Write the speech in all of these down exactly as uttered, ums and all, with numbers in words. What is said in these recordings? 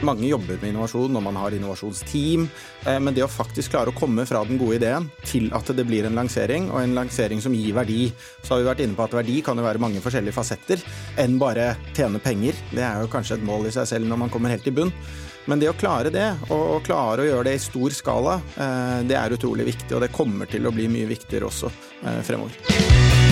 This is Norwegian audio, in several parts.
Mange jobber med innovasjon når man har innovasjonsteam, men det å faktisk klare å komme fra den gode ideen til at det blir en lansering, og en lansering som gir verdi. Så har vi vært inne på at verdi kan jo være mange forskjellige fasetter, enn bare tjene penger. Det er jo kanskje et mål i seg selv når man kommer helt i bunn. Men det å klare det, og klare å gjøre det i stor skala, det er utrolig viktig, og det kommer til å bli mye viktigere også fremover.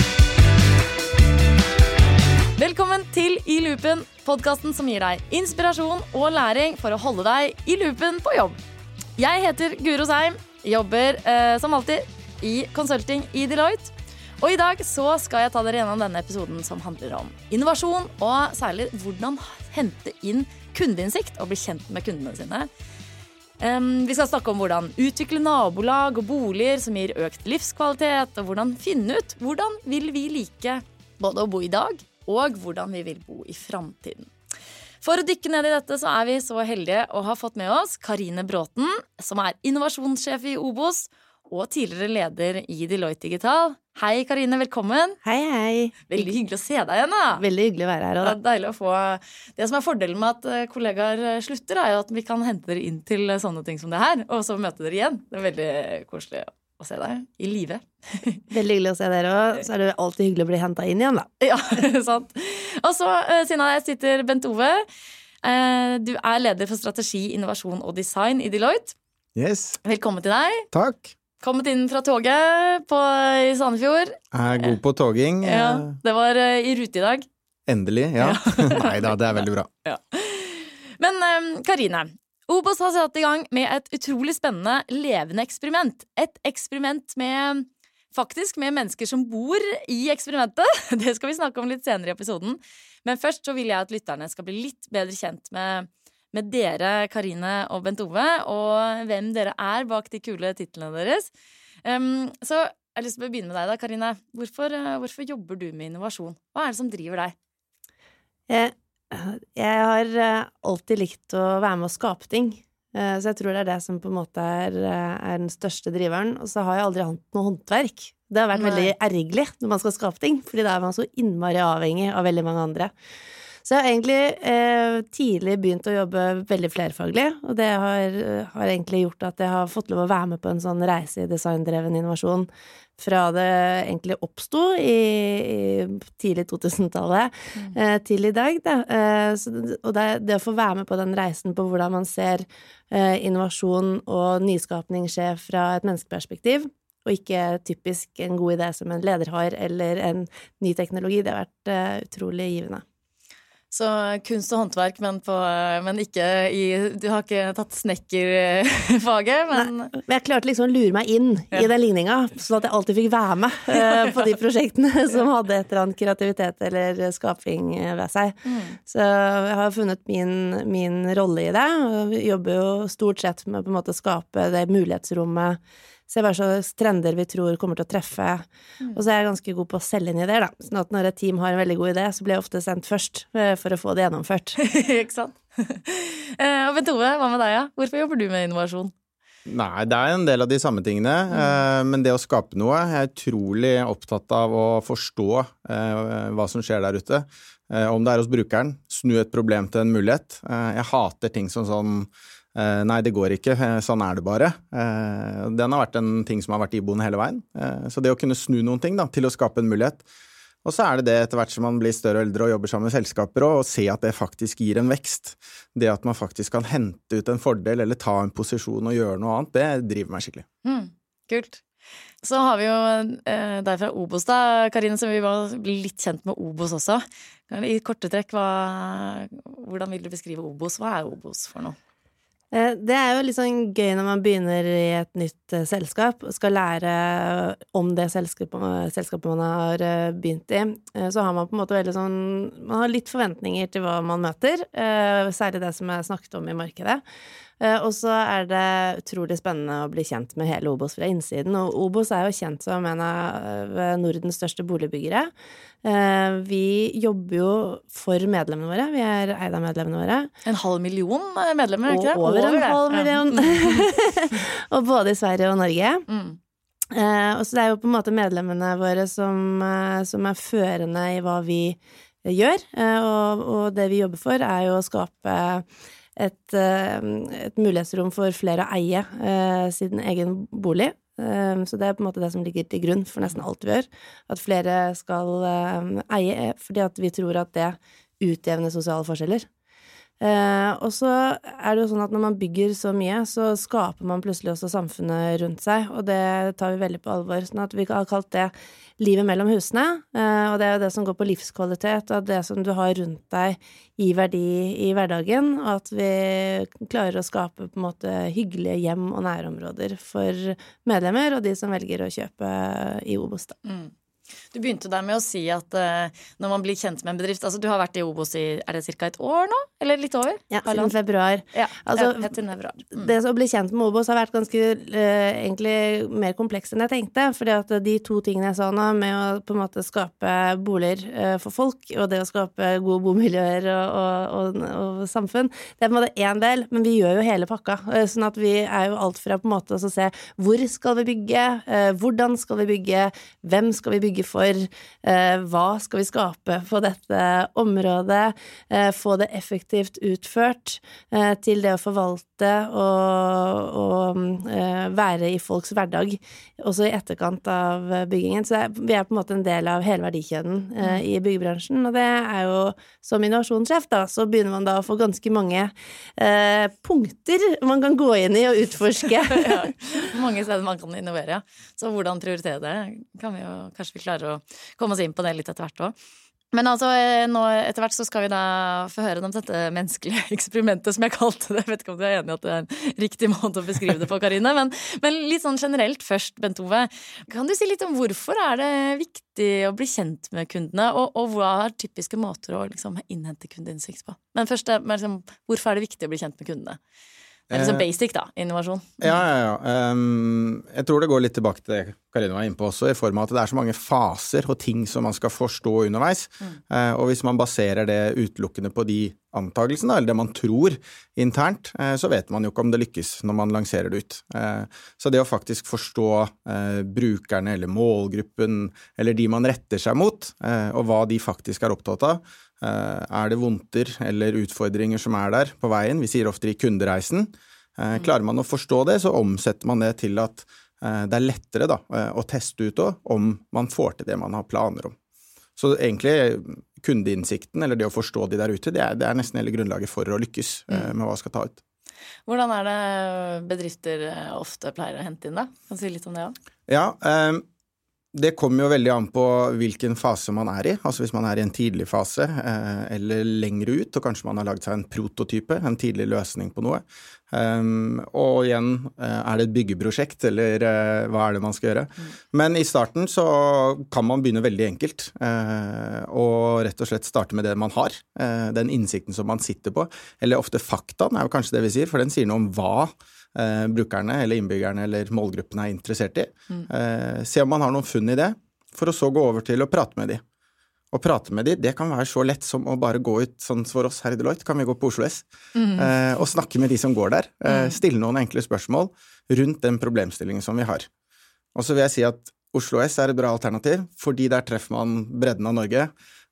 Velkommen til I Loopen, podcasten som gir deg inspirasjon og læring for å holde deg i loopen på jobb. Jeg heter Guro Seim, jobber eh, som alltid i consulting i Deloitte. Og i dag så skal jeg ta dere gjennom denne episoden som handler om innovasjon, og særlig hvordan hente inn kundeinnsikt og bli kjent med kundene sine. Um, vi skal snakke om hvordan utvikle nabolag og boliger som gir økt livskvalitet, og hvordan finne ut hvordan vil vi like både å bo i dag, og hvordan vi vil bo i fremtiden. For å dykke ned i dette så er vi så heldige å ha fått med oss Karine Bråten, som er innovasjonssjef i Obos og tidligere leder i Deloitte Digital. Hei Karine, velkommen. Hei, hei. Veldig hyggelig å se deg igjen da. Veldig hyggelig å være her. Det er deilig å få. Det som er fordelen med at kollegaer slutter er jo at vi kan hente dere inn til sånne ting som det her, og så møte dere igjen. Det er veldig koselig å se deg i live. Veldig hyggelig å se dere, og så er det alltid hyggelig å bli hentet inn igjen da. Ja, sant. Og så, siden jeg sitter Bent Ove, du er leder for strategi, innovasjon og design i Deloitte. Yes. Velkommen til deg. Takk. Kommet inn fra toget på, i Sandefjord. Jeg er god på toging. Ja, det var i rute i dag. Endelig, ja. ja. Neida, det er veldig bra. Ja. Men Karine, Obos har satt i gang med et utrolig spennende levende eksperiment. Et eksperiment med, faktisk med mennesker som bor i eksperimentet. Det skal vi snakke om litt senere i episoden. Men først så vil jeg at lytterne skal bli litt bedre kjent med, med dere, Karine og Bent Ove, og hvem dere er bak de kule titlene deres. Um, så jeg har lyst til å begynne med deg da, Karine. Hvorfor, hvorfor jobber du med innovasjon? Hva er det som driver deg? Jeg Jeg har alltid likt å være med å skape ting, så jeg tror det er det som på en måte er, er den største driveren. Og så har jeg aldri hatt noe håndverk. Det har vært Nei. veldig ergerlig når man skal skape ting, fordi da er man så innmari avhengig av veldig mange andre. Så jeg har egentlig eh, tidlig begynt å jobbe veldig flerfaglig, og det har, har egentlig gjort at jeg har fått lov å være med på en sånn reise i designdreven innovasjon fra det egentlig oppstod i, i tidlig to-tusentallet mm. eh, til i dag. Da. Eh, så, og det, det å få være med på den reisen på hvordan man ser eh, innovasjon og nyskapning skje fra et menneskeperspektiv, og ikke typisk en god idé som en leder har, eller en ny teknologi, det har vært eh, utrolig givende. Så kunst og håndverk, men, på, men ikke i, du har ikke tatt snekkerfaget, men... Nei, jeg klarte liksom å lure meg inn ja. i den ligningen, så at jeg alltid fikk være med uh, på de prosjektene som hadde et eller annet kreativitet eller skaping ved seg. Mm. Så jeg har funnet min, min rolle i det, og jobber jo stort sett med på en måte å skape det mulighetsrommet, se hva slags trender vi tror kommer til å treffe, mm. og så er jeg ganske god på å selge inn ideer da, sånn at når et team har en veldig god idé, så blir jeg ofte sendt først for å få det gjennomført. Ikke sant? eh, og Bent Ove, hva med deg? Ja? Hvorfor jobber du med innovasjon? Nei, det er en del av de samme tingene, mm. eh, men det å skape noe, jeg er utrolig opptatt av å forstå eh, hva som skjer der ute. Eh, om det er hos brukeren, snu et problem til en mulighet. Eh, jeg hater ting som sånn Uh, nei, det går ikke. Sånn er det bare. Uh, den har vært en ting som har vært iboende hele veien. Uh, så det å kunne snu noen ting da, til å skape en mulighet. Og så er det det etter hvert som man blir større og eldre og jobber sammen med selskaper og, og se at det faktisk gir en vekst. Det at man faktisk kan hente ut en fordel eller ta en posisjon og gjøre noe annet, det driver meg skikkelig. Mm, kult. Så har vi jo uh, der fra Obos da, Karine, så vi må bli litt kjent med Obos også. I korte trekk, hva, hvordan vil du beskrive Obos? Hva er Obos for noe? Det er jo litt sånn gøy når man begynner i et nytt uh, selskap og skal lære om det selskapet, selskapet man har uh, begynt i. Uh, så har man på en måte veldig sånn, man har litt forventninger til hva man møter, uh, særlig det som jeg snakket om i markedet. Uh, og så er det utrolig spennende å bli kjent med hele Obos fra innsiden, og Obos er jo kjent som en av Nordens største boligbyggere. Uh, vi jobber jo for medlemmene våre, vi er eid av medlemmene våre. En halv million medlemmer, ikke det? Og over, over en halv million. Ja. Og både i Sverige og Norge. Mm. Uh, og så det er jo på en måte medlemmene våre som, uh, som er førende i hva vi gjør, uh, og, og det vi jobber for er jo å skape et, et mulighetsrom for flere å eie eh, sin egen bolig. Um, så det er på en måte det som ligger til grunn for nesten alt vi gjør. At flere skal um, eie, fordi at vi tror at det utjevner sosiale forskjeller. Uh, og så er det jo sånn at når man bygger så mye, så skaper man plutselig også samfunnet rundt seg, og det tar vi veldig på alvor. Sånn at vi har kalt det livet mellom husene, uh, og det er jo det som går på livskvalitet, og det som du har rundt deg i verdi i hverdagen, og at vi klarer å skape på en måte hyggelige hjem og nærområder for medlemmer og de som velger å kjøpe i Obos. Mm. Du begynte der med å si at uh, når man blir kjent med en bedrift, altså du har vært i Obos i, er det cirka et år nå? Eller litt over? Ja, siden februar. Ja, altså, ja siden februar. Mm. Det å bli kjent med Obos har vært ganske uh, egentlig mer kompleks enn jeg tenkte, fordi at de to tingene jeg sa nå, med å på en måte skape boliger uh, for folk, og det å skape gode bomiljøer og, og, og, og samfunn, det er på en måte en del, men vi gjør jo hele pakka, uh, sånn at vi er jo alt fra på en måte å se hvor skal vi bygge, uh, hvordan skal vi bygge, hvem skal vi bygge for, eh, hva skal vi skape på dette området, eh, få det effektivt utført, eh, til det å forvalte og, og eh, være i folks hverdag, også i etterkant av byggingen. Så vi er på en måte en del av hele verdikjeden eh, i byggebransjen, og det er jo som innovasjonssjef da, så begynner man da å få ganske mange eh, punkter man kan gå inn i og utforske. Ja, mange steder man kan innovere, ja. Så hvordan prioritere det kan vi jo, kanskje vi klarer å komme oss inn på det litt etter hvert også. Men altså, nå etter hvert så skal vi da få høre om dette menneskelige eksperimentet som jeg kalte det. Jeg vet ikke om du er enig i at det er en riktig måte å beskrive det på, Karine, men, men litt sånn generelt først, Bent Ove. Kan du si litt om hvorfor er det viktig å bli kjent med kundene, og, og hva er typiske måter å liksom innhente kundeinnsikt på? Men først, liksom, hvorfor er det viktig å bli kjent med kundene? Det er liksom basic da, innovasjon. Ja, ja, ja. Um, jeg tror det går litt tilbake til det Karine var inne på også, i form av at det er så mange faser og ting som man skal forstå underveis. Mm. Uh, og hvis man baserer det utelukkende på de antagelsene, eller det man tror internt, uh, så vet man jo ikke om det lykkes når man lanserer det ut. Uh, så det å faktisk forstå uh, brukerne eller målgruppen, eller de man retter seg mot, uh, og hva de faktisk er opptatt av, Uh, er det vondter eller utfordringer som er der på veien? Vi sier ofte i kundereisen. Uh, klarer man å forstå det, så omsetter man det til at uh, det er lettere da, uh, å teste ut også, om man får til det man har planer om. Så egentlig kundeinnsikten, eller det å forstå de der ute, det er, det er nesten hele grunnlaget for å lykkes uh, med hva skal ta ut. Hvordan er det bedrifter ofte pleier å hente inn da? Kan du si litt om det også? Ja, um, det kommer jo veldig an på hvilken fase man er i, altså hvis man er i en tidlig fase eh, eller lengre ut, og kanskje man har laget seg en prototype, en tidlig løsning på noe. Um, og igjen, eh, er det et byggeprosjekt, eller eh, hva er det man skal gjøre? Mm. Men i starten så kan man begynne veldig enkelt, eh, og rett og slett starte med det man har, eh, den innsikten som man sitter på, eller ofte faktaen er jo kanskje det vi sier, for den sier noe om hva Eh, brukerne eller innbyggerne eller målgruppene er interessert i. Mm. Eh, se om man har noen funn i det, for å så gå over til å prate med de. Å prate med de, det kan være så lett som å bare gå ut, sånn for oss her i Deloitte, kan vi gå på Oslo S, mm. eh, og snakke med de som går der, eh, stille noen enkle spørsmål rundt den problemstillingen som vi har. Og så vil jeg si at Oslo S er et bra alternativ, fordi der treffer man bredden av Norge,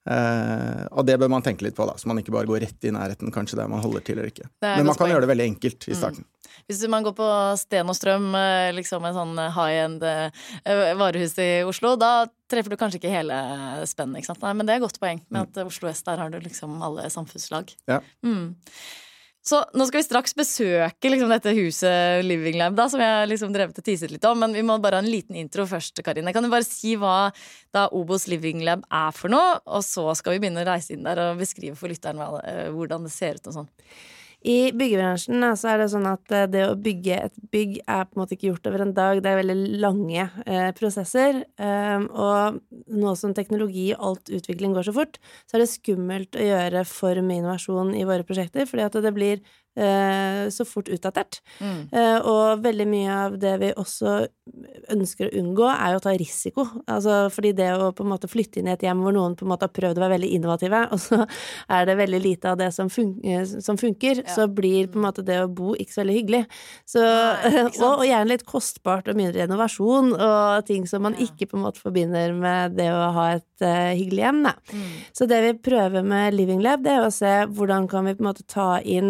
Uh, og det bør man tenke litt på da, så man ikke bare går rett i nærheten kanskje der man holder til eller ikke. Men man kan poeng. Gjøre det veldig enkelt i starten. Mm. Hvis man går på Sten og Strøm, liksom en sånn high-end varehus i Oslo, da treffer du kanskje ikke hele spennet, ikke sant? Nei, men det er godt poeng med at Oslo S, der har du liksom alle samfunnslag. Ja. Mm. Så nå skal vi straks besøke liksom, dette huset Living Lab da, som jeg liksom drevet og teaset litt om, men vi må bare ha en liten intro først, Karine. Kan du bare si hva da Obos Living Lab er for noe, og så skal vi begynne å reise inn der og beskrive for lytteren hvordan det ser ut og sånn. I byggebransjen så er det sånn at det å bygge et bygg er på en måte ikke gjort over en dag. Det er veldig lange eh, prosesser, um, og nå som teknologi og alt utvikling går så fort, så er det skummelt å gjøre for mye innovasjon i våre prosjekter, fordi at det blir eh, så fort utdatert. Mm. Eh, og veldig mye av det vi også ønsker å unngå er jo å ta risiko. Altså, fordi det å på en måte flytte inn i et hjem hvor noen på en måte har prøvd å være veldig innovative, og så er det veldig lite av det som, fun- som funker, ja. Så blir på en måte det å bo ikke så veldig hyggelig. Så, Nei, og, og gjerne litt kostbart og mindre innovasjon, og ting som man ja. Ikke på en måte forbinder med det å ha et uh, hyggelig hjem. Mm. Så det vi prøver med Living Lab, det er å se hvordan kan vi på en måte ta inn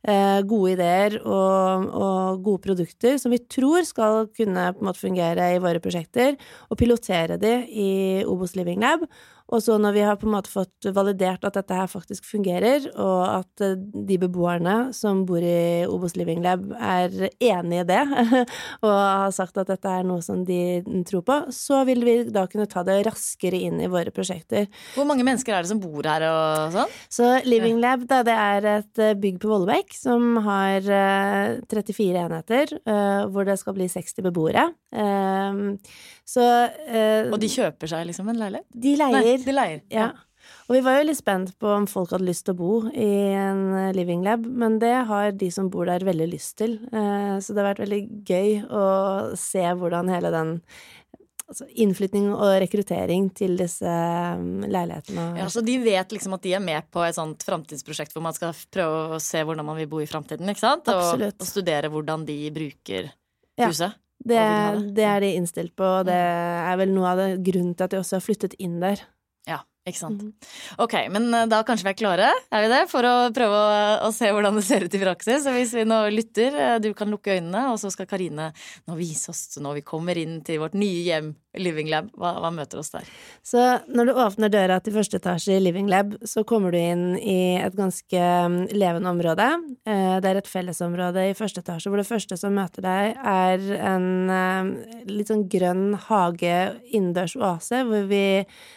eh, gode ideer og, og gode produkter som vi tror skal kunne på en måte fungere i våre prosjekter, og pilotere de i Obos Living Lab. Og så når vi har på en måte fått validert at dette her faktisk fungerer, og at de beboerne som bor i Obos Living Lab er enige i det, og har sagt at dette er noe som de tror på, så vil vi da kunne ta det raskere inn i våre prosjekter. Hvor mange mennesker er det som bor her og sånn? Så Living Lab, da, det er et bygg på Vollebekk som har uh, trettifire enheter, uh, hvor det skal bli seksti beboere. Uh, så, uh, og de kjøper seg liksom en leilighet? De leier. Nei. De leier, ja. Og vi var jo litt spent på om folk hadde lyst til å bo i en living lab, men det har de som bor der veldig lyst til. Så det har vært veldig gøy å se hvordan hele den altså innflytning og rekruttering til disse leilighetene. Ja, så de vet liksom at de er med på et sånt fremtidsprosjekt hvor man skal prøve å se hvordan man vil bo i fremtiden, ikke sant? Absolutt. Og, og studere hvordan de bruker huset. Ja. Det, det er de innstilt på, og det er vel noe av det grunnen til at de også har flyttet inn der. Ja, ikke sant. Mm. Ok, men da kanskje vi er klare, er vi det? For å prøve å, å se hvordan det ser ut i praksis. Så hvis vi nå lytter, du kan lukke øynene, og så skal Karine nå vise oss når vi kommer inn til vårt nye hjem, Living Lab. Hva, hva møter oss der? Så når du åpner døra til første etasje i Living Lab, så kommer du inn i et ganske levende område. Det er et fellesområde i første etasje, hvor det første som møter deg er en litt sånn grønn hage innendørs oase, hvor vi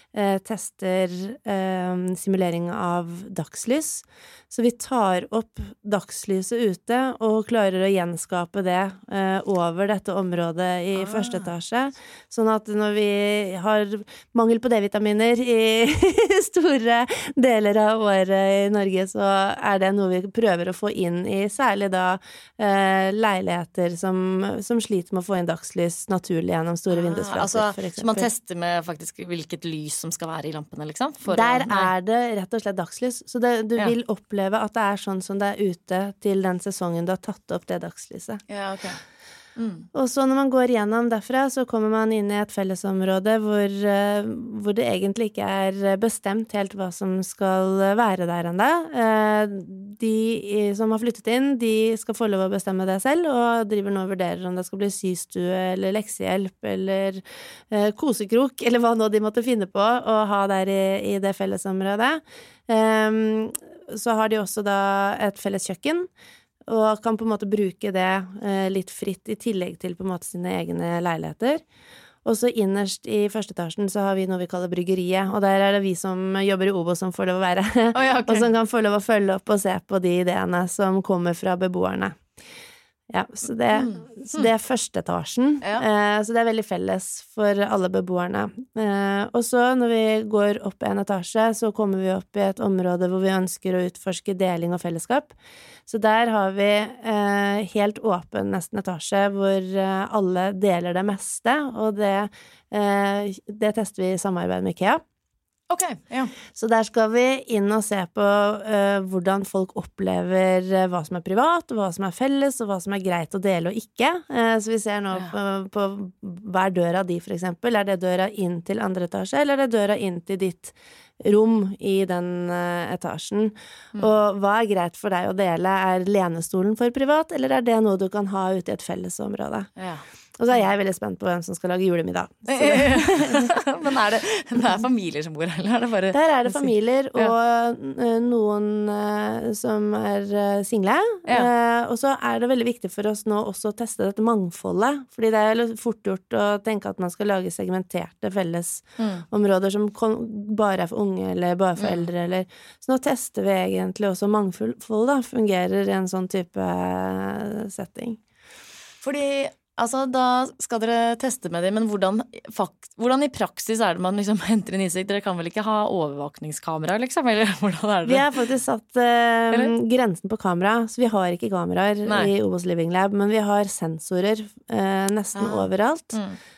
tester simulering av dagslys. Så vi tar opp dagslyset ute og klarer å gjenskape det over dette området i ah. første etasje. Sånn at når vi har mangel på D-vitaminer i store deler av året i Norge, så er det noe vi prøver å få inn i særlig da eh, leiligheter som, som sliter med å få inn dagslys naturlig gjennom store ah, vindusflater, altså, for eksempel. Så man tester med faktisk hvilket lys som skal være i lampene, liksom? For Der å, er det rett og slett dagslys, så det, du ja. vil oppleve at det er sånn som det er ute til den sesongen du har tatt opp det dagslyset. Ja, ok. Mm. Og så når man går gjennom derfra, så kommer man inn i et fellesområde hvor, hvor det egentlig ikke er bestemt helt hva som skal være der enda. De som har flyttet inn, de skal få lov å bestemme det selv, og driver nå og vurderer om det skal bli systue eller leksehjelp eller kosekrok, eller hva nå de måtte finne på å ha der i, i det fellesområdet. Så har de også da et felles kjøkken, og kan på en måte bruke det eh, litt fritt i tillegg til på en måte sine egne leiligheter. Og så innerst i første etasjen så har vi noe vi kaller bryggeriet, og der er det vi som jobber i Obos som får lov å være, oh, ja, okay. og som kan få lov å følge opp og se på de ideene som kommer fra beboerne. Ja, så det, mm. så det er første etasjen, ja. eh, så det er veldig felles for alle beboerne. Eh, og så når vi går opp en etasje, så kommer vi opp i et område hvor vi ønsker å utforske deling og fellesskap. Så der har vi eh, helt åpen nesten etasje, hvor eh, alle deler det meste, og det, eh, det tester vi i samarbeid med IKEA. Ok, ja. Så der skal vi inn og se på uh, hvordan folk opplever uh, hva som er privat, og hva som er felles, og hva som er greit å dele og ikke. Uh, så vi ser nå ja. på, på hver døra di, for eksempel. Er det døra inn til andre etasje, eller er det døra inn til ditt rom i den uh, etasjen? Mm. Og hva er greit for deg å dele? Er lenestolen for privat, eller er det noe du kan ha ute i et fellesområde? Ja. Og så er jeg veldig spent på hvem som skal lage julemiddag. Men er det, det er familier som bor her, eller er det bare... Der er det familier, og ja. noen uh, som er uh, single. Ja. Uh, og så er det veldig viktig for oss nå også å teste dette mangfoldet, fordi det er fort gjort å tenke at man skal lage segmenterte fellesområder mm. som kom, bare er for unge, eller bare for mm. eldre, eller... Så nå tester vi egentlig også mangfold, da, fungerer i en sånn type setting. Fordi... Altså, da skal dere teste med dem, men hvordan, fakt, hvordan i praksis er det man liksom henter en innsikt? Dere kan vel ikke ha overvåkningskamera, liksom? Eller hvordan er det? Vi har faktisk satt uh, grensen på kamera, så vi har ikke kameraer Nei. I Obos Living Lab, men vi har sensorer uh, nesten ah. overalt. Mm.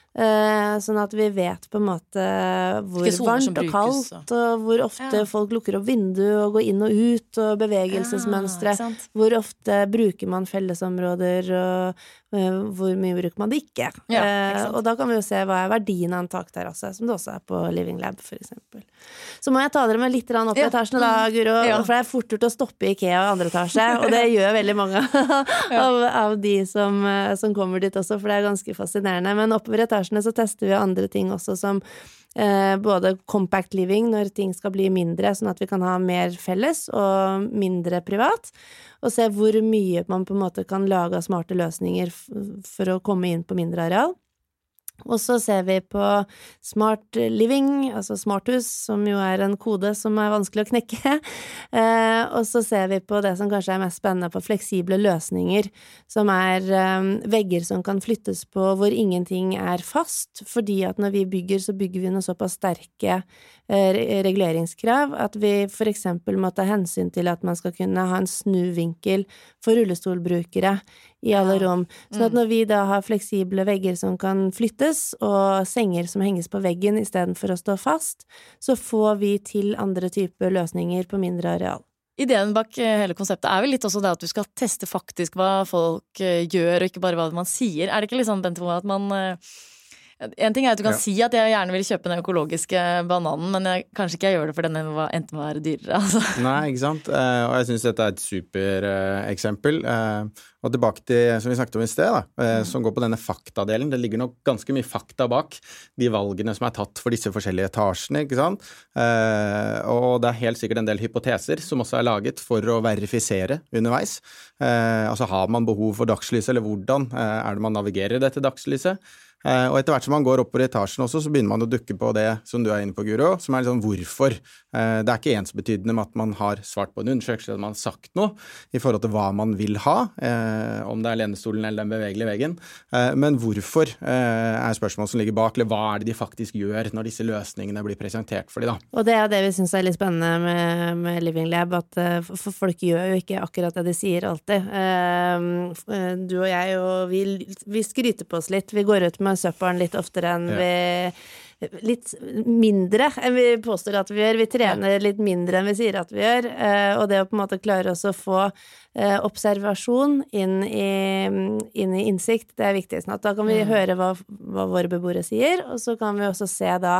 Eh, sånn at vi vet på en måte hvor varmt og kaldt, og... og hvor ofte ja. folk lukker opp vinduet og går inn og ut, og bevegelsesmønstre. Ja, hvor ofte bruker man fellesområder, og uh, hvor mye bruker man det ikke. Ja, eh, og da kan vi jo se hva er verdien av en takterrasse, som det også er på Living Lab, for eksempel. Så må jeg ta dere med litt opp i ja. etasjene da, Guro, ja. for det er fort gjort å stoppe i IKEA og andre etasje, og det gjør veldig mange av, av de som, som kommer dit også, for det er ganske fascinerende. Men oppover etasjene så tester vi andre ting også, som eh, både compact living, når ting skal bli mindre, sånn at vi kan ha mer felles og mindre privat, og se hvor mye man på en måte kan lage av smarte løsninger f- for å komme inn på mindre areal. Og så ser vi på smart living, altså smarthus, som jo er en kode som er vanskelig å knekke. Eh, og så ser vi på det som kanskje er mest spennende, på fleksible løsninger, som er eh, vegger som kan flyttes på hvor ingenting er fast, fordi at når vi bygger, så bygger vi noe såpass sterke eh, reguleringskrav, at vi for eksempel må ta hensyn til at man skal kunne ha en snuvinkel for rullestolbrukere i alle rom. Sånn at når vi da har fleksible vegger som kan flyttes, og senger som henges på veggen i stedet for å stå fast, så får vi til andre typer løsninger på mindre areal. Ideen bak hele konseptet er vel litt også det at du skal teste faktisk hva folk gjør, og ikke bare hva man sier. Er det ikke litt sånn, Bente, at man... En ting er at du kan ja. si at jeg gjerne vil kjøpe den økologiske bananen, men jeg, kanskje ikke jeg gjør det for den enten må være dyrere. Altså. Nei, ikke sant? Eh, og jeg synes dette er et super eh, eksempel. Eh, og tilbake til, som vi snakket om i sted, da, eh, mm. som går på denne faktadelen. Det ligger nok ganske mye fakta bak de valgene som er tatt for disse forskjellige etasjene, ikke sant? Eh, og det er helt sikkert en del hypoteser som også er laget for å verifisere underveis. Eh, altså har man behov for dagslyset, eller hvordan eh, er det man navigerer dette dagslyset? Uh, og etter hvert som man går opp på etasjen også, så begynner man å dukke på det som du er inne på, Guro, som er litt sånn hvorfor. Uh, det er ikke ensbetydende med at man har svart på en undersøkelse, at man har sagt noe i forhold til hva man vil ha, uh, om det er lenestolen eller den bevegelige veggen. Uh, men hvorfor uh, er spørsmål som ligger bak, eller hva er det de faktisk gjør når disse løsningene blir presentert for de da? Og det er det vi synes er litt spennende med, med Living Lab, at uh, for folk gjør jo ikke akkurat det de sier alltid. Uh, du og jeg, og vi, vi skryter på oss litt, vi går ut med søppelen litt oftere enn ja. vi litt mindre enn vi påstår at vi gjør. Vi trener ja. litt mindre enn vi sier at vi gjør, og det å på en måte klare oss å få observasjon inn i, inn i innsikt, det er viktig. Sånn at da kan vi mm. høre hva, hva våre beboere sier, og så kan vi også se da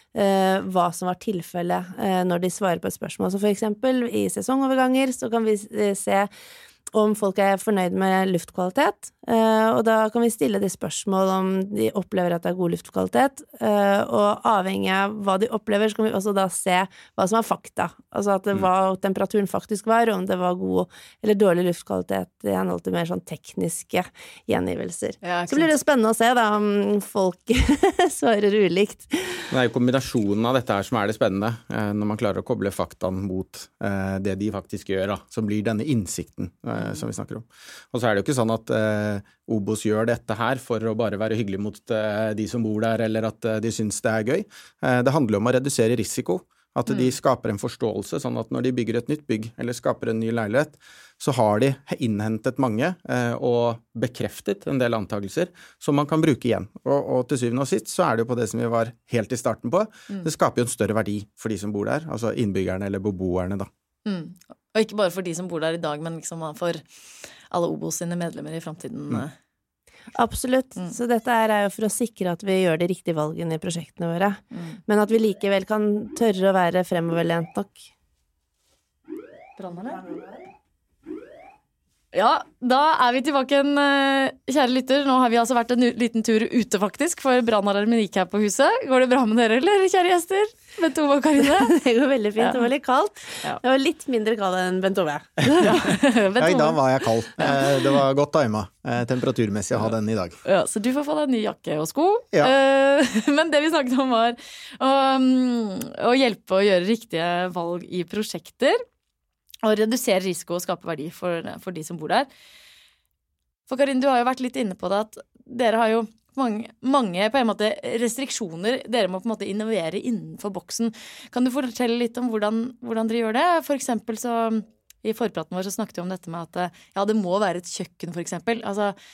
Uh, hva som var tilfellet uh, når de svarer på et spørsmål. Så for eksempel i sesongoverganger så kan vi uh, se om folk er fornøyd med luftkvalitet, uh, og da kan vi stille de spørsmål om de opplever at det er god luftkvalitet, uh, og avhengig av hva de opplever, så kan vi også da se hva som er fakta. Altså at det var, temperaturen faktisk var, om det var god eller dårlig luftkvalitet i henhold til mer sånn tekniske gjengivelser. Ja, så blir det spennende å se da om folk svarer ulikt. Det er jo kombinasjonen av dette her som er det spennende, uh, når man klarer å koble faktaen mot uh, det de faktisk gjør, da, som blir denne innsikten uh, som vi snakker om. Og så er det jo ikke sånn at uh, Obos gjør dette her for å bare være hyggelig mot uh, de som bor der, eller at uh, de synes det er gøy. Uh, det handler om å redusere risiko, at de skaper en forståelse, sånn at når de bygger et nytt bygg, eller skaper en ny leilighet, så har de innhentet mange uh, og bekreftet en del antagelser som man kan bruke igjen. Og, og til syvende og sist så er det jo på det som vi var helt i starten på. Mm. Det skaper jo en større verdi for de som bor der, altså innbyggerne eller beboerne da. Mm. Og ikke bare for de som bor der i dag, men liksom for alle Obos sine medlemmer i fremtiden. Mm. Absolutt. Mm. Så dette er jo for å sikre at vi gjør de riktige valgene i prosjektene våre. Mm. Men at vi likevel kan tørre å være fremoverlent nok. Branner det? Ja, da er vi tilbake igjen, kjære lytter. Nå har vi altså vært en liten tur ute faktisk, for brannalarmen gikk her på huset. Går det bra med dere, eller, kjære gjester? Bent Ove og Karine? Det går veldig fint, ja. Det var litt kaldt. Ja. Det var litt mindre kald enn Bent Ove. Ja, i dag var jeg kald. Det var godt timet, temperaturmessig å ha den i dag. Ja, så du får få deg en ny jakke og sko. Ja. Men det vi snakket om var å, å hjelpe å gjøre riktige valg i prosjekter. Og redusere risiko og skape verdi for, for de som bor der. For Karin, du har jo vært litt inne på det at dere har jo mange, mange på en måte restriksjoner. Dere må på en måte innovere innenfor boksen. Kan du fortelle litt om hvordan, hvordan dere gjør det? For eksempel så, i forpraten vår så snakket vi om dette med at ja, det må være et kjøkken for eksempel. Altså,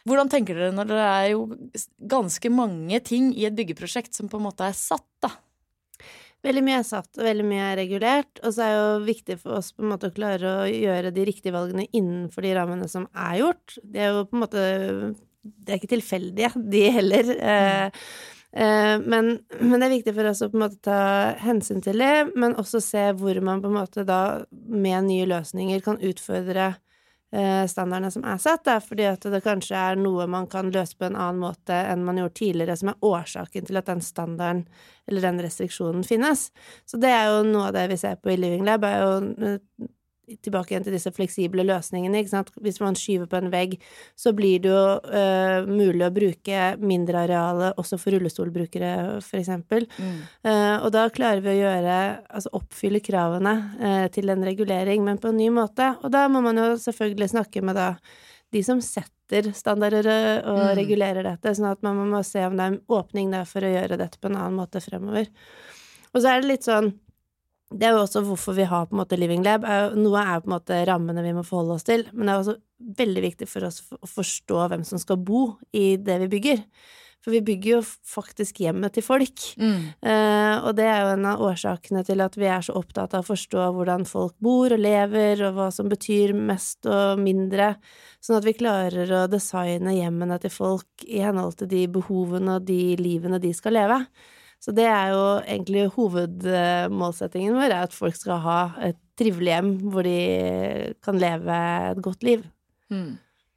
Hvordan tenker dere når det er jo ganske mange ting i et byggeprosjekt som på en måte er satt, da? Veldig mye er satt, og veldig mye er regulert, og så er det jo viktig for oss på en måte å klare å gjøre de riktige valgene innenfor de rammene som er gjort. Det er jo på en måte, det er ikke tilfeldige, de heller. Mm. Eh, men, men det er viktig for oss å på en måte ta hensyn til det, men også se hvor man på en måte da med nye løsninger kan utfordre standardene som er satt, da, fordi at det kanskje er noe man kan løse på en annen måte enn man gjorde tidligere, som er årsaken til at den standarden eller den restriksjonen finnes. Så det er jo noe av det vi ser på i Living Lab, er jo tilbake igjen til disse fleksible løsningene, ikke sant? Hvis man skyver på en vegg, så blir det jo uh, mulig å bruke mindre areale, også for rullestolbrukere, for eksempel. Mm. Uh, og da klarer vi å gjøre, altså oppfylle kravene uh, til en regulering, men på en ny måte. Og da må man jo selvfølgelig snakke med da de som setter standarder og mm. regulerer dette, sånn at man må se om det er en åpning der for å gjøre dette på en annen måte fremover. Og så er det litt sånn, det er jo også hvorfor vi har på en måte Living Lab. Noe er på en måte rammene vi må forholde oss til, men det er også veldig viktig for oss å forstå hvem som skal bo i det vi bygger. For vi bygger jo faktisk hjemmet til folk. Mm. Uh, og det er jo en av årsakene til at vi er så opptatt av å forstå hvordan folk bor og lever, og hva som betyr mest og mindre, sånn at vi klarer å designe hjemmene til folk i henhold til de behovene og de livene de skal leve. Så det er jo egentlig hovedmålsettingen vår, er at folk skal ha et trivelig hjem hvor de kan leve et godt liv. Mm.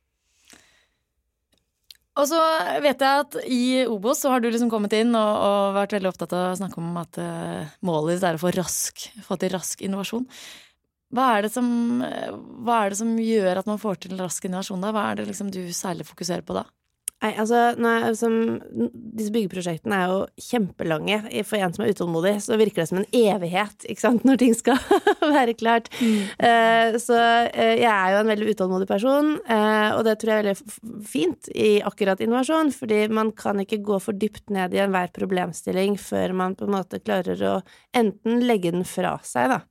Og så vet jeg at i Obos så har du liksom kommet inn og, og vært veldig opptatt av å snakke om at uh, målet er å få rask, få til rask innovasjon. Hva er det som, hva er det som gjør at man får til rask innovasjon da? Hva er det liksom du særlig fokuserer på da? Nei, altså, når, som, disse byggeprosjektene er jo kjempelange. For en som er utålmodig, så virker det som en evighet, ikke sant, når ting skal være klart. Mm. Uh, så uh, jeg er jo en veldig utålmodig person, uh, og det tror jeg er veldig fint i akkurat innovasjon, fordi man kan ikke gå for dypt ned i enhver problemstilling før man på en måte klarer å enten legge den fra seg, da.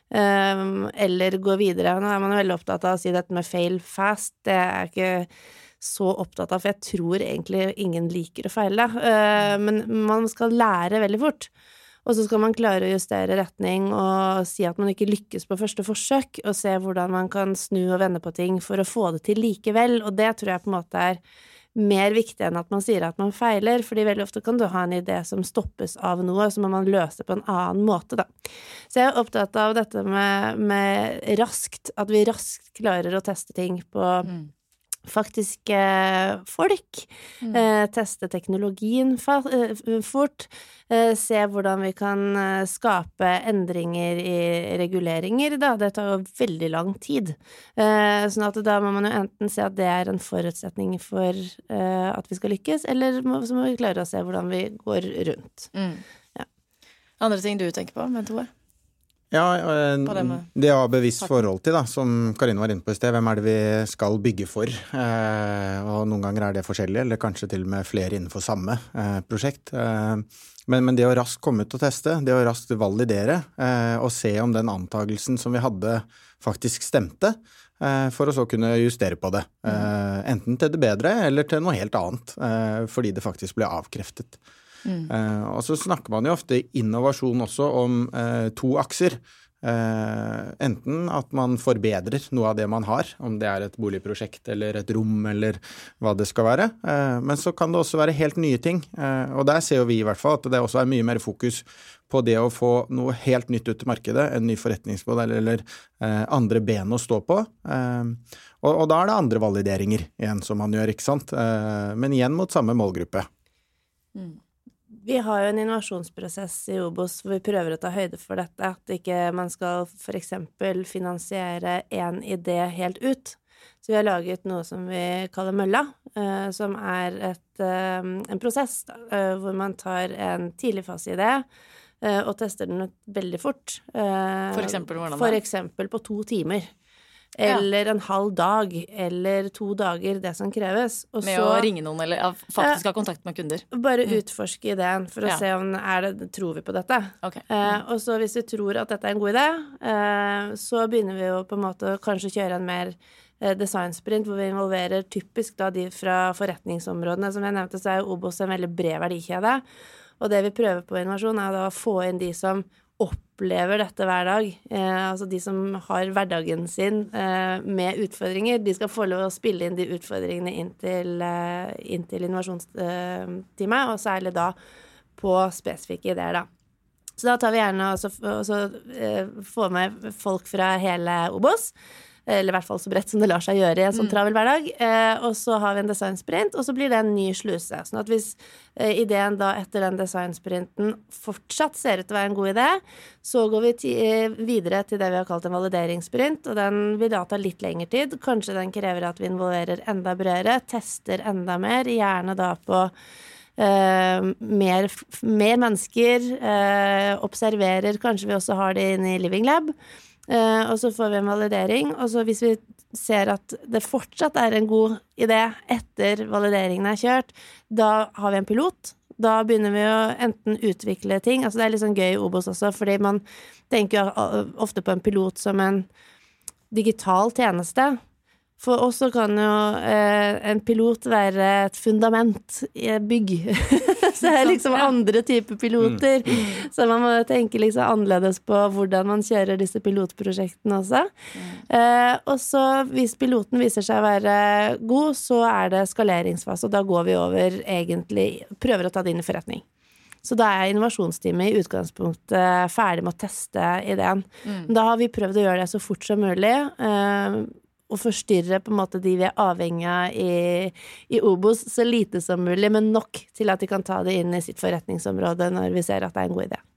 Um, eller gå videre. Nå er man jo veldig opptatt av å si dette med fail fast. Det er ikke så opptatt av, for jeg tror egentlig ingen liker å feile. Uh, men man skal lære veldig fort. Og så skal man klare å justere retning og si at man ikke lykkes på første forsøk, og se hvordan man kan snu og vende på ting for å få det til likevel. Og det tror jeg på en måte er mer viktig enn at man sier at man feiler, fordi veldig ofte kan du ha en idé som stoppes av noe, så må man løse det på en annen måte, da. Så jeg er opptatt av dette med, med raskt, at vi raskt klarer å teste ting på mm. faktiske folk, mm. eh, teste teknologien fa- eh, fort, eh, se hvordan vi kan eh, skape endringer i reguleringer, da. Det tar jo veldig lang tid. Eh, sånn at da må man jo enten se at det er en forutsetning for eh, at vi skal lykkes, eller må, så må vi klare å se hvordan vi går rundt. Mm. Ja. Andre ting du tenker på, med Tore? Ja, det å ha bevisst forhold til, da, som Karine var inne på i sted, hvem er det vi skal bygge for? Eh, og noen ganger er det forskjellig, eller kanskje til og med flere innenfor samme eh, prosjekt. Eh, men, men det å raskt komme ut og teste, det å raskt validere, eh, og se om den antagelsen som vi hadde faktisk stemte, eh, for å så kunne justere på det. Eh, enten til det bedre, eller til noe helt annet, eh, fordi det faktisk ble avkreftet. Mm. Eh, og så snakker man jo ofte i innovasjon også om eh, to akser. Eh, enten at man forbedrer noe av det man har, om det er et boligprosjekt eller et rom eller hva det skal være. Eh, men så kan det også være helt nye ting. Eh, og der ser jo vi i hvert fall at det også er mye mer fokus på det å få noe helt nytt ut til markedet, en ny forretningsmodell eller eh, andre ben å stå på. Eh, og, og da er det andre valideringer igjen som man gjør, ikke sant? Eh, men igjen mot samme målgruppe. Mm. Vi har jo en innovasjonsprosess i Obos hvor vi prøver å ta høyde for dette, at ikke man skal for eksempel finansiere en idé helt ut. Så vi har laget noe som vi kaller Mølla, eh, som er et, eh, en prosess da, eh, hvor man tar en tidligfaseidé eh, og tester den veldig fort. Eh, for eksempel hvordan For eksempel på to timer. eller en halv dag, eller to dager, det som kreves. Og med så, å ringe noen, eller ja, faktisk ha kontakt med kunder. Bare utforske ideen for å Ja. se om er det, tror vi på dette. Ok. Eh, og så hvis vi tror at dette er en god idé, eh, så begynner vi jo på en måte kanskje kjøre en mer eh, designsprint, hvor vi involverer typisk da de fra forretningsområdene. Som jeg nevnte, så er jo Obos en veldig bred verdikjede. Og det vi prøver på innovasjon er da å få inn de som opplever dette hver dag. Eh, altså de som har hverdagen sin eh, med utfordringer, de skal få lov å spille inn de utfordringene inn til, eh, inn til innovasjonsteamet, og særlig da på spesifikke ideer da. Så da tar vi gjerne og så, og så eh, får med folk fra hele Obos, eller i hvert fall så bredt som det lar seg gjøre i en sånn travel hverdag, eh, og så har vi en designsprint, og så blir det en ny sluse. Sånn at hvis eh, ideen da etter den designsprinten fortsatt ser ut til å være en god idé, så går vi ti- eh, videre til det vi har kalt en valideringssprint, og den vil da ta litt lengre tid. Kanskje den krever at vi involverer enda bredere, tester enda mer, gjerne da på Uh, mer, mer mennesker, uh, observerer, kanskje vi også har det inne i Living Lab, uh, og så får vi en validering, og så hvis vi ser at det fortsatt er en god idé etter valideringen er kjørt, da har vi en pilot. Da begynner vi å enten utvikle ting, altså det er litt sånn gøy i Obos også, fordi man tenker jo ofte på en pilot som en digital tjeneste. For oss så kan jo eh, en pilot være et fundament i et bygg. Så det er liksom andre typer piloter. Mm. Så man må tenke liksom annerledes på hvordan man kjører disse pilotprosjektene også. Mm. Eh, og så hvis piloten viser seg å være god, så er det skaleringsfase, og da går vi over egentlig, prøver å ta det inn i forretning. Så da er innovasjonsteamet i utgangspunktet ferdig med å teste ideen. Mm. Da har vi prøvd å gjøre det så fort som mulig, eh, og forstyrre på en måte de vi er avhengig av i, i Obos så lite som mulig, men nok til at de kan ta det inn i sitt forretningsområde når vi ser at det er en god idé.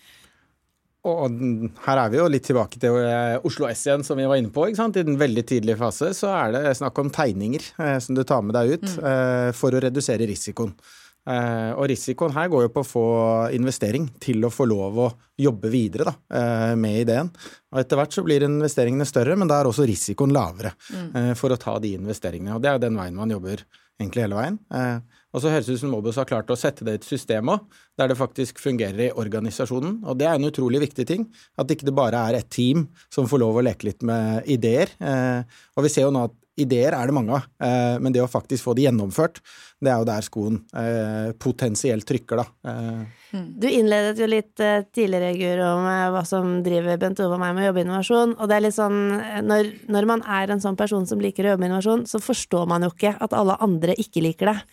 Og her er vi jo litt tilbake til Oslo S igjen, som vi var inne på, ikke sant? I den veldig tidlige fase så er det snakk om tegninger eh, som du tar med deg ut mm. eh, for å redusere risikoen. Eh, og risikoen her går jo på å få investering til å få lov å jobbe videre da, eh, med ideen. Og etter hvert så blir investeringene større, men da er også risikoen lavere mm. eh, for å ta de investeringene. Og det er jo den veien man jobber egentlig hele veien. Eh, og så høres det ut som Obos har klart å sette det i et system også, der det faktisk fungerer i organisasjonen. Og det er en utrolig viktig ting, at ikke det bare er et team som får lov å leke litt med ideer. Eh, og vi ser jo nå at ideer er det mange av, eh, men det å faktisk få det gjennomført, det er jo der skoen eh, potensielt trykker da. Eh. Du innledet jo litt eh, tidligere, Guro, om eh, hva som driver Bent Ove og meg med å jobbe i innovasjon, og det er litt sånn, når, når man er en sånn person som liker å jobbe i innovasjon, så forstår man jo ikke at alle andre ikke liker det.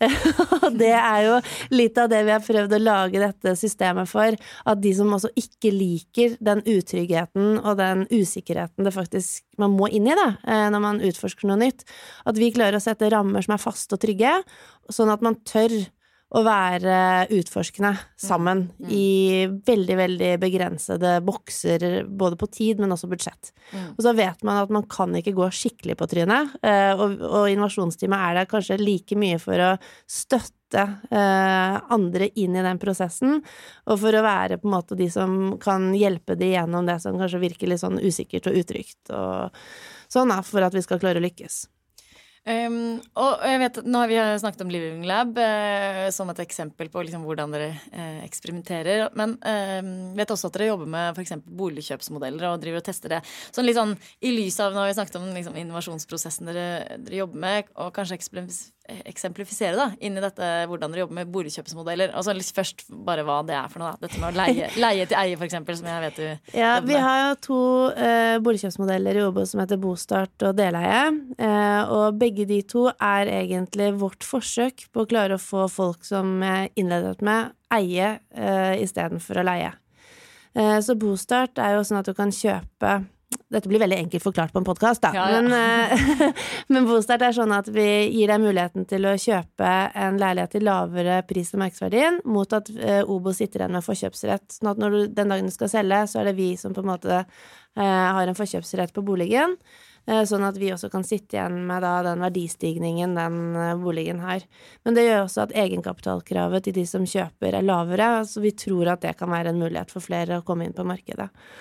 Og det er jo litt av det vi har prøvd å lage dette systemet for, at de som også ikke liker den utryggheten og den usikkerheten det faktisk man må inn i da, når man utforsker noe nytt, at vi klarer å sette rammer som er faste og trygge, sånn at man tør å være utforskende sammen mm. Mm. i veldig, veldig begrensede bokser, både på tid, men også budsjett. Mm. Og så vet man at man kan ikke gå skikkelig på trynet, og, og innovasjonsteamet er der kanskje like mye for å støtte eh, andre inn i den prosessen, og for å være på en måte de som kan hjelpe de gjennom det som kanskje virker litt sånn usikkert og utrygt, og sånn da, for at vi skal klare å lykkes. Um, og jeg vet, nå har vi snakket om Living Lab eh, som et eksempel på liksom, hvordan dere eh, eksperimenterer, men eh, vet også at dere jobber med for eksempel boligkjøpsmodeller og driver og tester det. Sånn litt sånn i lys av, nå har vi snakket om liksom, innovasjonsprosessen dere, dere jobber med, og kanskje eksemplifisere da, inn i dette, hvordan dere jobber med boligkjøpsmodeller. Altså litt først bare hva det er for noe da. Dette med å leie, leie til eie for eksempel, som jeg vet du Ja, vi har jo to eh, boligkjøpsmodeller i Obos som heter Bostart og Deleie, eh, og begge de to er egentlig vårt forsøk på å klare å få folk som er innledet med eie eh, i stedet for å leie. Eh, så Bostart er jo sånn at du kan kjøpe dette blir veldig enkelt forklart på en podcast da, ja, ja. Men, eh, men Bostart er sånn at vi gir deg muligheten til å kjøpe en leilighet til lavere pris til markedsverdien, mot at eh, Obos sitter igjen med forkjøpsrett. Sånn at når du, den dagen du skal selge, så er det vi som på en måte eh, har en forkjøpsrett på boligen, eh, sånn at vi også kan sitte igjen med da, den verdistigningen den eh, boligen har. Men det gjør også at egenkapitalkravet til de som kjøper er lavere, så vi tror at det kan være en mulighet for flere å komme inn på markedet.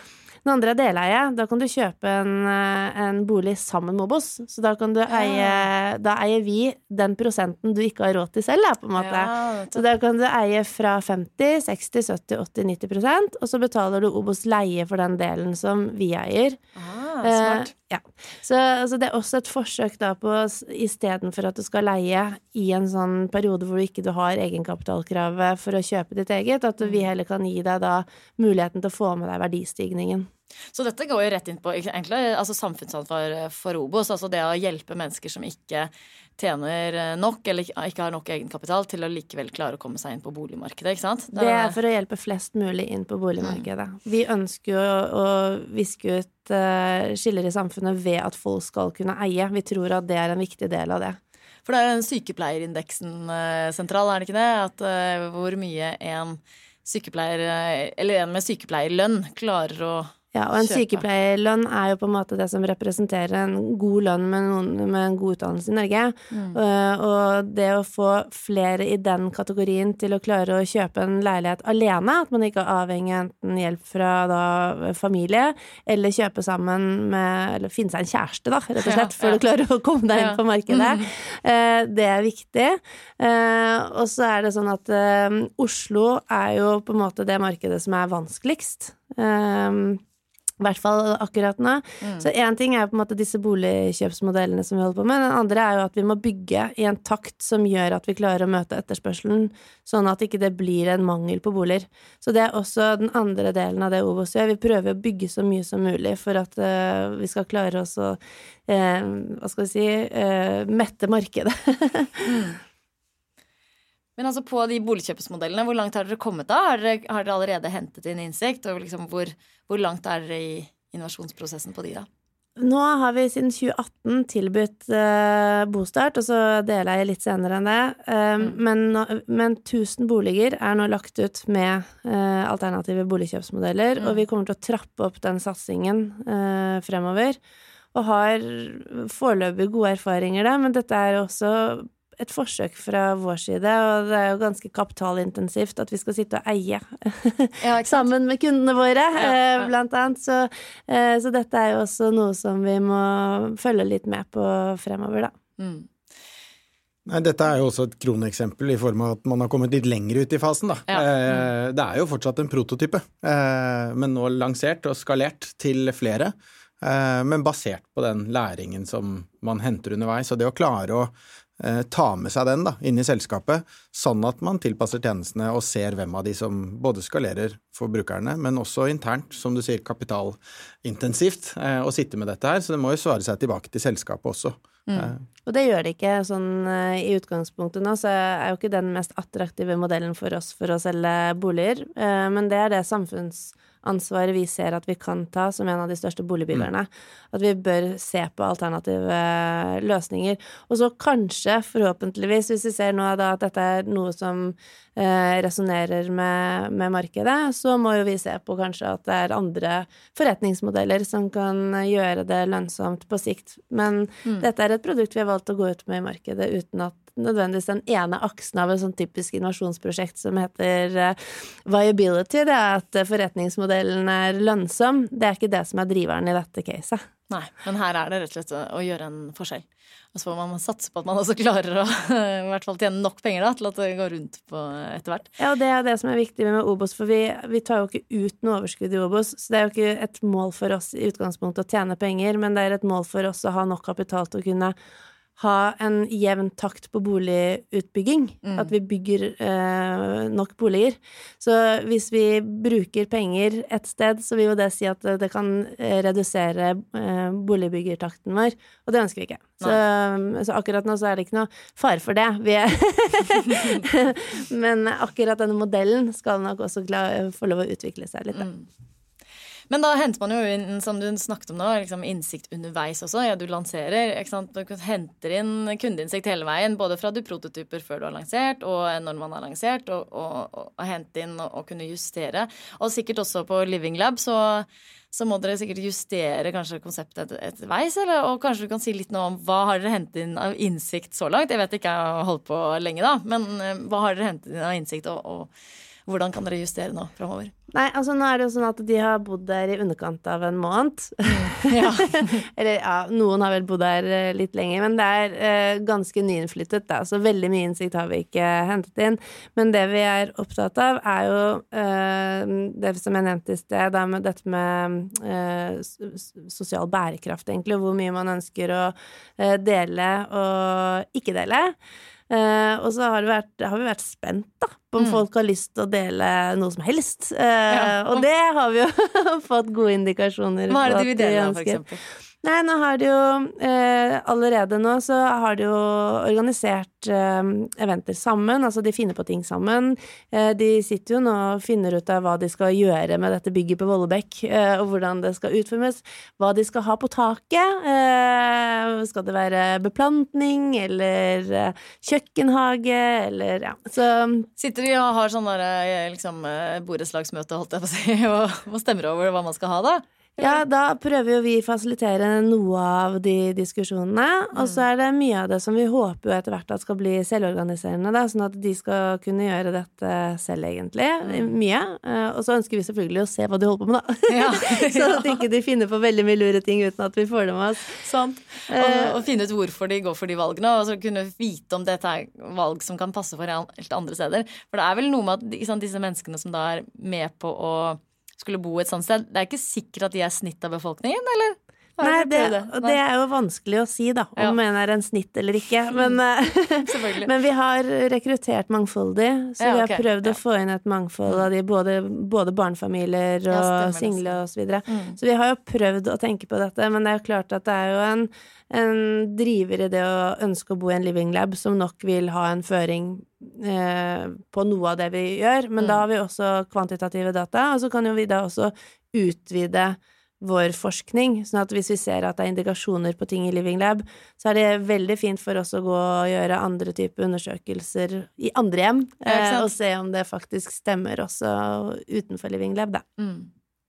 Den andre er deleie. Da kan du kjøpe en, en bolig sammen med Obos. Så da kan du eie, da eier vi den prosenten du ikke har råd til selv, da, på en måte. Ja, så da kan du eie fra femti, seksti, sytti, åtti, nitti prosent, og så betaler du Obos leie for den delen som vi eier. Ah, smart. Eh, ja. Så altså, det er også et forsøk da på, i stedet for at du skal leie i en sånn periode hvor du ikke du har egenkapitalkravet for å kjøpe ditt eget, at vi heller kan gi deg da muligheten til å få med deg verdistigningen. Så dette går jo rett inn på egentlig, altså samfunnsansvar for Obos, altså det å hjelpe mennesker som ikke tjener nok, eller ikke har nok egenkapital til å likevel klare å komme seg inn på boligmarkedet, ikke sant? Det er for å hjelpe flest mulig inn på boligmarkedet. Mm. Vi ønsker jo å viske ut uh, skiller i samfunnet ved at folk skal kunne eie. Vi tror at det er en viktig del av det. For det er den sykepleierindeksen uh, sentral, er det ikke det? At uh, hvor mye en sykepleier, uh, eller en med sykepleierlønn klarer å Ja, og en sykepleierlønn er jo på en måte det som representerer en god lønn med, noen, med en god utdannelse i Norge. Mm. Uh, og det å få flere i den kategorien til å klare å kjøpe en leilighet alene, at man ikke er avhengig av enten hjelp fra da, familie, eller kjøpe sammen med, eller finne seg en kjæreste da, rett og slett, ja, ja. For å klare å komme deg inn på markedet. Mm. Uh, det er viktig. Uh, og så er det sånn at uh, Oslo er jo på en måte det markedet som er vanskeligst. Uh, I hvert fall akkurat nå. Mm. Så en ting er på en måte disse boligkjøpsmodellene som vi holder på med. Den andre er jo at vi må bygge i en takt som gjør at vi klarer å møte etterspørselen, sånn at ikke det blir en mangel på boliger. Så det er også den andre delen av det Obos gjør. Vi prøver å bygge så mye som mulig for at uh, vi skal klare oss å, uh, hva skal vi si, uh, mette markedet. mm. Men altså på de boligkjøpsmodellene, hvor langt har dere kommet da? Har dere, har dere allerede hentet inn innsikt? Og liksom hvor, hvor langt er dere i innovasjonsprosessen på de da? Nå har vi siden tjue atten tilbudt uh, bostart, og så deler jeg litt senere enn det. Um, mm. men, men tusen boliger er nå lagt ut med uh, alternative boligkjøpsmodeller, mm. og vi kommer til å trappe opp den satsingen uh, fremover. Og har foreløpig gode erfaringer da, men dette er også et forsøk fra vår side, og det er jo ganske kapitalintensivt at vi skal sitte og eie ja, sammen med kundene våre, ja, ja. Blant annet. Så, så dette er jo også noe som vi må følge litt med på fremover, da. Mm. Nei, dette er jo også et kroneksempel i form av at man har kommet litt lenger ut i fasen, da. Ja. Mm. Det er jo fortsatt en prototype, men nå lansert og skalert til flere, men basert på den læringen som man henter underveis, og det å klare å ta med seg den da, inn i selskapet, sånn at man tilpasser tjenestene og ser hvem av de som både skalerer for brukerne, men også internt, som du sier, kapitalintensivt eh, å sitte med dette her, så det må jo svare seg tilbake til selskapet også. Mm. Eh. Og det gjør det ikke sånn uh, i utgangspunktet nå, så er jo ikke den mest attraktive modellen for oss for å selge boliger, uh, men det er det samfunnsansvaret vi ser at vi kan ta som en av de største boligbyggerne. Mm. At vi bør se på alternative løsninger. Og så kanskje, forhåpentligvis, hvis vi ser nå da at dette er noe som uh, resonerer med, med markedet, så må jo vi se på kanskje at det er andre forretningsmodeller som kan gjøre det lønnsomt på sikt. Men mm. dette er et produkt vi har valgt å gå ut med i markedet uten at nødvendigvis den ene aksen av en sånn typisk innovasjonsprosjekt som heter uh, viability, det er at forretningsmodellen er lønnsom. Det er ikke det som er driveren i dette caset. Nei, men her er det rett og slett å gjøre en forskjell. Og så får man satse på at man også klarer å i hvert fall tjene nok penger da, til at det går rundt på etter hvert. Ja, og det er det som er viktig med Obos, for vi, vi tar jo ikke ut noe overskudd i Obos, så det er jo ikke et mål for oss i utgangspunktet å tjene penger, men det er et mål for oss å ha nok kapital til å kunne ha en jevn takt på boligutbygging, mm. at vi bygger eh, nok boliger. Så hvis vi bruker penger et sted, så vil jo det si at det kan redusere eh, boligbyggertakten vår, og det ønsker vi ikke. Så, så akkurat nå så er det ikke noe fare for det. Vi er Men akkurat denne modellen skal nok også få lov å utvikle seg litt. Mm. Men da henter man jo inn, som du snakket om nå, liksom innsikt underveis også. Ja, du lanserer, ikke sant? Du henter inn kundeinnsikt hele veien, både fra du prototyper før du har lansert, og når man har lansert, og, og, og, og hente inn og, og kunne justere. Og sikkert også på Living Lab, så, så må dere sikkert justere kanskje konseptet et, et veis, eller, og kanskje du kan si litt noe om hva har dere hentet inn av innsikt så langt? Jeg vet ikke, jeg har holdt på lenge da, men hva har dere hentet inn av innsikt, og, og hvordan kan dere justere nå fremover? Nei, altså nå er det jo sånn at de har bodd der i underkant av en måned. Ja. Eller ja, noen har vel bodd der litt lenger, men det er eh, ganske nyinnflyttet da, så veldig mye innsikt har vi ikke hentet inn. Men det vi er opptatt av er jo eh, det som jeg nevnte i sted, da med dette med eh, sosial bærekraft egentlig, hvor mye man ønsker å eh, dele og ikke dele. Uh, og så har, det vært, har vi vært spent da, på om mm. folk har lyst til å dele noe som helst. Uh, ja. Og det har vi jo fått gode indikasjoner på. Hva er det de vil dele, for eksempel? Nei, nå har de jo eh, allerede nå så har de jo organisert eh, eventer sammen, altså de finner på ting sammen. Eh, de sitter jo nå og finner ut av hva de skal gjøre med dette bygget på Vollebekk, eh, og hvordan det skal utformes, hva de skal ha på taket. Eh, skal det være beplantning, eller eh, kjøkkenhage, eller ja. Så sitter de og har sånn der liksom borettslagsmøte, holdt jeg på å si, og, og stemmer over hva man skal ha da? Ja, da prøver jo vi å fasilitere noe av de diskusjonene, mm. og så er det mye av det som vi håper jo etter hvert at skal bli selvorganiserende, da, sånn at de skal kunne gjøre dette selv egentlig, mm. mye, og så ønsker vi selvfølgelig å se hva de holder på med da, ja. Så at ikke de finner på veldig mye lure ting uten at vi får det med oss. Sant, og, og finne ut hvorfor de går for de valgene, og så kunne vite om dette er valg som kan passe for helt andre steder, for det er vel noe med at sant, disse menneskene som da er med på å skulle bo et sånt sted, det er ikke sikkert at de er snitt av befolkningen, eller? Nei, det, og det er jo vanskelig å si da, om ja. en er en snitt eller ikke, men, men vi har rekruttert mangfoldig, så ja, okay. vi har prøvd ja. å få inn et mangfold av de, både, både barnefamilier og ja, single og så videre. Mm. Så vi har jo prøvd å tenke på dette, men det er jo klart at det er jo en, en driver i det å ønske å bo i en living lab, som nok vil ha en føring eh, på noe av det vi gjør, men mm. da har vi også kvantitative data, og så kan jo vi da også utvide vår forskning, sånn at hvis vi ser at det er indikasjoner på ting i Living Lab, så er det veldig fint for oss å gå og gjøre andre typer undersøkelser i andre hjem, eh, og se om det faktisk stemmer også utenfor Living Lab, da. Mm.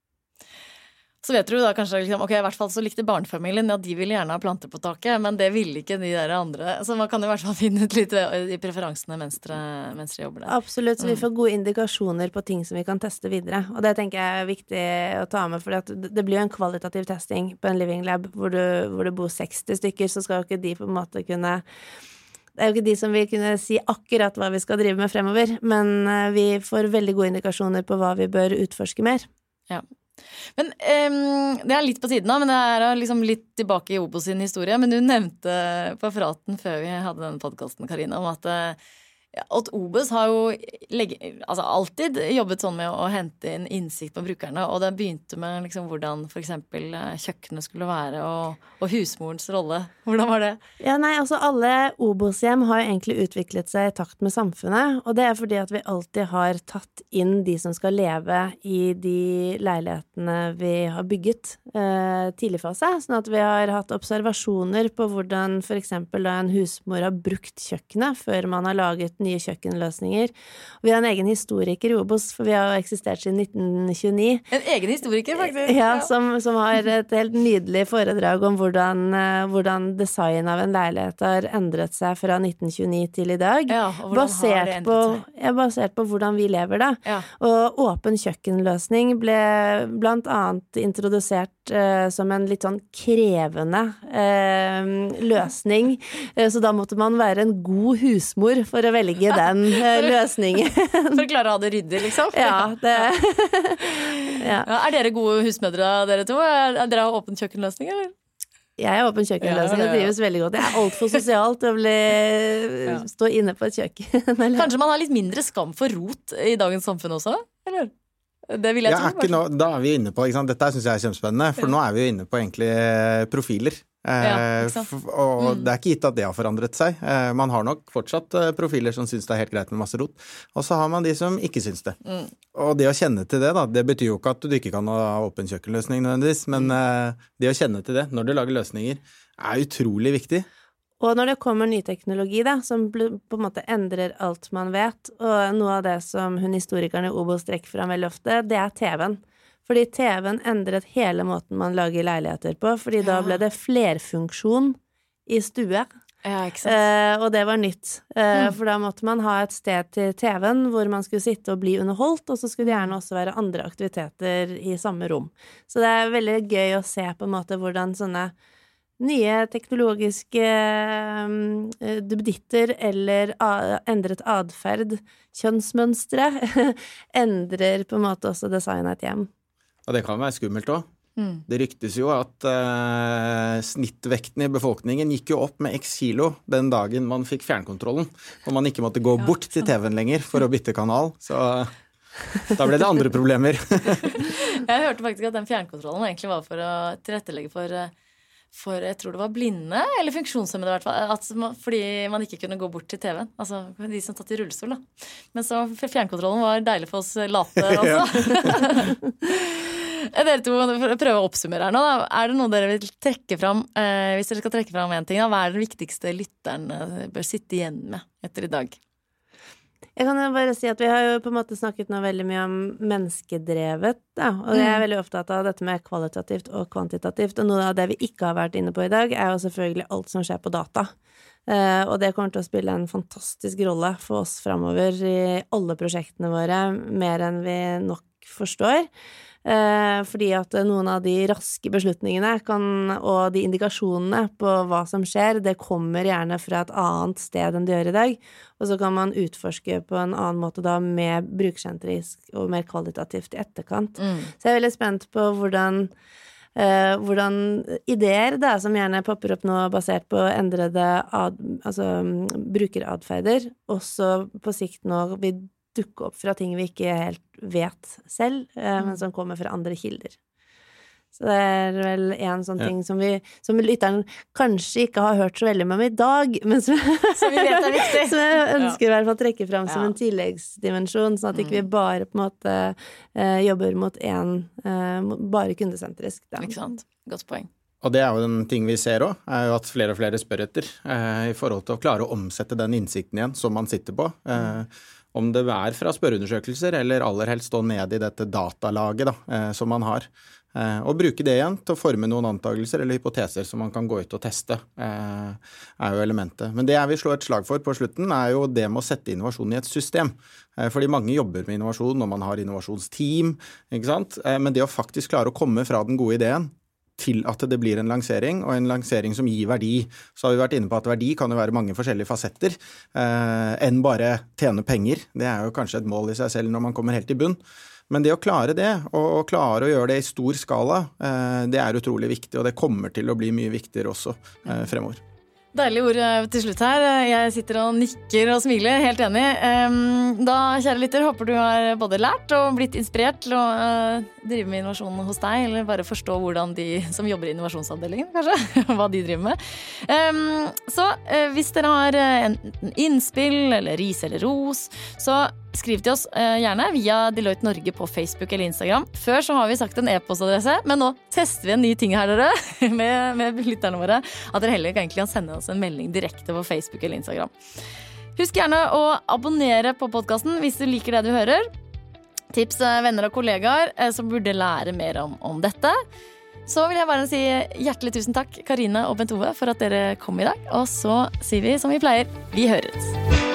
Så vet du da kanskje, liksom, ok, i hvert fall så likte barnefamilien, ja, de ville gjerne ha planter på taket, men det ville ikke de der andre. Så man kan i hvert fall finne ut litt i preferansene mens dere, mens dere jobber der. Absolutt, så vi får gode indikasjoner på ting som vi kan teste videre. Og det tenker jeg er viktig å ta med, for det blir jo en kvalitativ testing på en living lab, hvor du, hvor det bor seksti stykker, så skal jo ikke de på en måte kunne... Det er jo ikke de som vil kunne si akkurat hva vi skal drive med fremover, men vi får veldig gode indikasjoner på hva vi bør utforske mer. Ja. Men um, det er litt på siden av, men det er liksom litt tilbake i Obos sin historie, men du nevnte på praten før vi hadde denne podcasten, Karina, om at, ja, at Obos har jo legge, altså alltid jobbet sånn med å hente inn innsikt på brukerne, og det begynte med liksom hvordan for eksempel kjøkkenet skulle være, og, og husmorens rolle. Hvordan var det? Ja, nei, altså alle Obos-hjem har jo egentlig utviklet seg i takt med samfunnet, og det er fordi at vi alltid har tatt inn de som skal leve i de leilighetene vi har bygget eh, tidlig fase, sånn at vi har hatt observasjoner på hvordan for eksempel da en husmor har brukt kjøkkenet før man har laget nye kjøkkenløsninger. Og vi har en egen historiker i Obos, for vi har jo eksistert siden nitten tjueni. En egen historiker, faktisk. Ja, som, som har et helt nydelig foredrag om hvordan, hvordan design av en leilighet har endret seg fra nitten tjueni til i dag. Ja, og hvordan basert har det endret seg? På, ja, basert på hvordan vi lever da. Ja. Og åpen kjøkkenløsning ble blant annet introdusert eh, som en litt sånn krevende eh, løsning. Eh, så da måtte man være en god husmor for å velge den uh, løsningen. For å klare å ha det ryddig, liksom? Ja, det... ja. Ja, er dere gode husmødre, dere to? Er, er dere har åpen kjøkkenløsning, eller? Jeg er åpen kjøkkenløsning, det trives veldig godt. Jeg er alt for sosialt å bli, ja. stå inne på et kjøkken. Kanskje man har litt mindre skam for rot i dagens samfunn også, eller? Det vil jeg ja, tro. Nå, da er vi inne på, ikke sant? Dette synes jeg er kjempespennende, for nå er vi jo inne på egentlig profiler. Ja, eh, og mm. det er ikke gitt at det har forandret seg. Eh, man har nok fortsatt eh, profiler som synes det er helt greit med masse rot, og så har man de som ikke synes det. Mm. Og det å kjenne til det da, det betyr jo ikke at du ikke kan ha åpen kjøkkenløsning nødvendigvis, men eh, det å kjenne til det når du lager løsninger er utrolig viktig. Og når det kommer ny teknologi da, som på en måte endrer alt man vet, og noe av det som hun historikerne i Obos trekker fram veldig ofte, det er T V-en. Fordi T V-en endret hele måten man lager leiligheter på, fordi da ble det flerfunksjon i stue. Ja, ikke sant. Eh, og det var nytt. Eh, Mm. For da måtte man ha et sted til T V-en hvor man skulle sitte og bli underholdt, og så skulle det gjerne også være andre aktiviteter i samme rom. Så det er veldig gøy å se på en måte hvordan sånne nye teknologiske eh, duppeditter eller a- endret adferd, kjønnsmønstre, endrer på en måte også designet et hjem. Og det kan være skummelt også. Mm. Det ryktes jo at uh, snittvekten i befolkningen gikk jo opp med x kilo den dagen man fikk fjernkontrollen, og man ikke måtte gå Ja, bort til T V-en lenger for å bytte kanal, så da ble det andre problemer. Jeg hørte faktisk at den fjernkontrollen egentlig var for å tilrettelegge for, for jeg tror det var blinde, eller funksjonshemmede i hvert fall, at man, fordi man ikke kunne gå bort til T V-en. Altså de som tatt i rullestol, da. Men så fjernkontrollen var deilig for oss late også. Dere to, for å prøve å oppsummere her nå, da. Er det noe dere vil trekke fram, eh, hvis dere skal trekke fram en ting, da, hva er det viktigste lytterne bør sitte igjen med etter i dag? Jeg kan jo bare si at vi har jo på en måte snakket nå veldig mye om menneskedrevet, da, og jeg er veldig opptatt av dette med kvalitativt og kvantitativt, og noe av det vi ikke har vært inne på i dag, er jo selvfølgelig alt som skjer på data. Uh, og det kommer til å spille en fantastisk rolle for oss fremover i alle prosjektene våre, mer enn vi nok forstår. Uh, fordi at noen av de raske beslutningene kan, og de indikasjonene på hva som skjer, det kommer gjerne fra et annet sted enn det gjør i dag. Og så kan man utforske på en annen måte da med brukersentrisk og mer kvalitativt i etterkant. Mm. Så jeg er veldig spent på hvordan Uh, hvordan ideer da, som gjerne popper opp nå basert på endrede ad, altså, brukeradferder, også på sikt nå vil dukke opp fra ting vi ikke helt vet selv, uh, men som kommer fra andre kilder. Så det er vel en sånn ting ja. som vi, som lytteren kanskje ikke har hørt så veldig med om i dag, men som, som vi vet er viktig. Som jeg ønsker ja. i hvert fall trekke fram som ja. en tilleggsdimensjon, sånn at ikke vi bare på en måte eh, jobber mot en, eh, bare kundesentrisk. Da. Ikke sant? Godt poeng. Og det er jo en ting vi ser også, er jo at flere og flere spør etter, eh, i forhold til å klare å omsette den innsikten igjen som man sitter på. Eh, om det er fra spørreundersøkelser, eller aller helst stå ned i dette datalaget da, eh, som man har. Eh, og bruke det igjen til å forme noen antagelser eller hypoteser som man kan gå ut og teste, eh, er jo elementet. Men det jeg vil slå et slag for på slutten, er jo det med å sette innovasjon i et system. Eh, fordi mange jobber med innovasjon når man har innovasjonsteam, ikke sant? Eh, men det å faktisk klare å komme fra den gode ideen til at det blir en lansering, og en lansering som gir verdi. Så har vi vært inne på at verdi kan jo være mange forskjellige fasetter, eh, enn bare tjene penger. Det er jo kanskje et mål i seg selv når man kommer helt i bunn. Men det å klare det, og klare å gjøre det i stor skala, eh, det er utrolig viktig, og det kommer til å bli mye viktigere også eh, fremover. Deilig ord til slutt her. Jeg sitter og nikker og smiler, helt enig. Da, kjære lytter, håper du har både lært og blitt inspirert til å drive med innovasjon hos deg, eller bare forstå hvordan de som jobber i innovasjonsavdelingen, kanskje, hva de driver med. Så hvis dere har en innspill, eller ris eller ros, så skriv til oss gjerne via Deloitte Norge på Facebook eller Instagram. Før så har vi sagt en e-postadresse, men nå tester vi en ny ting her, dere, med, med lytterne våre, at dere heller egentlig kan sende oss en melding direkte på Facebook eller Instagram. Husk gjerne å abonnere på podcasten hvis du liker det du hører. Tips venner og kollegaer som burde lære mer om, om dette. Så vil jeg bare si hjertelig tusen takk, Karine og Bent Ove, for at dere kom i dag. Og så sier vi som vi pleier, vi høres.